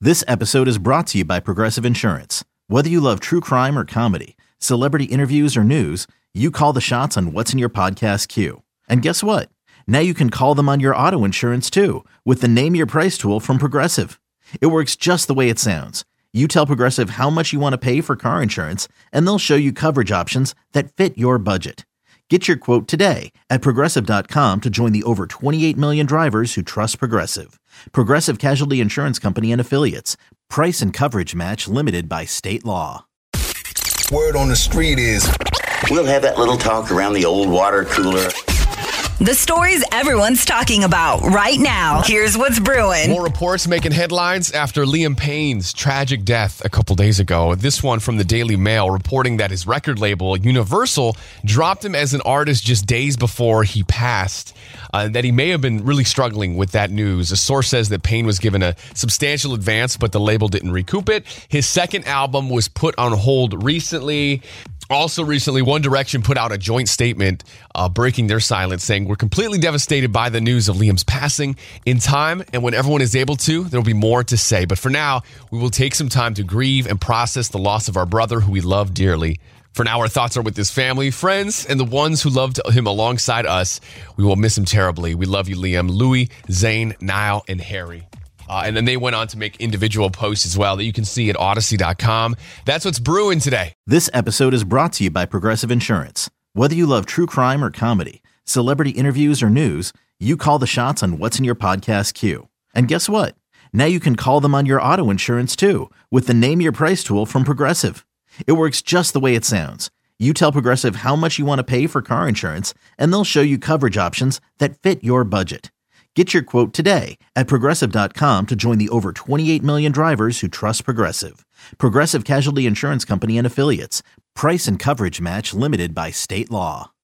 This episode is brought to you by Progressive Insurance. Whether you love true crime or comedy, celebrity interviews or news, you call the shots on what's in your podcast queue. And guess what? Now you can call them on your auto insurance too with the Name Your Price tool from Progressive. It works just the way it sounds. You tell Progressive how much you want to pay for car insurance, and they'll show you coverage options that fit your budget. Get your quote today at Progressive.com to join the over 28 million drivers who trust Progressive. Progressive Casualty Insurance Company and Affiliates. Price and coverage match limited by state law. Word on the street is we'll have that little talk around the old water cooler. The stories everyone's talking about right now. Here's what's brewing. More reports making headlines after Liam Payne's tragic death a couple days ago. This one from the Daily Mail reporting that his record label, Universal, dropped him as an artist just days before he passed. That he may have been really struggling with that news. A source says that Payne was given a substantial advance, but the label didn't recoup it. His second album was put on hold recently. Also recently, One Direction put out a joint statement breaking their silence, saying, "We're completely devastated by the news of Liam's passing. In time, and when everyone is able to, there will be more to say. But for now, we will take some time to grieve and process the loss of our brother who we love dearly. For now, our thoughts are with his family, friends, and the ones who loved him alongside us. We will miss him terribly. We love you, Liam, Louis, Zayn, Niall, and Harry." And then they went on to make individual posts as well that you can see at Odyssey.com. That's what's brewing today. This episode is brought to you by Progressive Insurance. Whether you love true crime or comedy, celebrity interviews or news, you call the shots on what's in your podcast queue. And guess what? Now you can call them on your auto insurance too with the Name Your Price tool from Progressive. It works just the way it sounds. You tell Progressive how much you want to pay for car insurance, and they'll show you coverage options that fit your budget. Get your quote today at Progressive.com to join the over 28 million drivers who trust Progressive. Progressive Casualty Insurance Company and Affiliates. Price and coverage match limited by state law.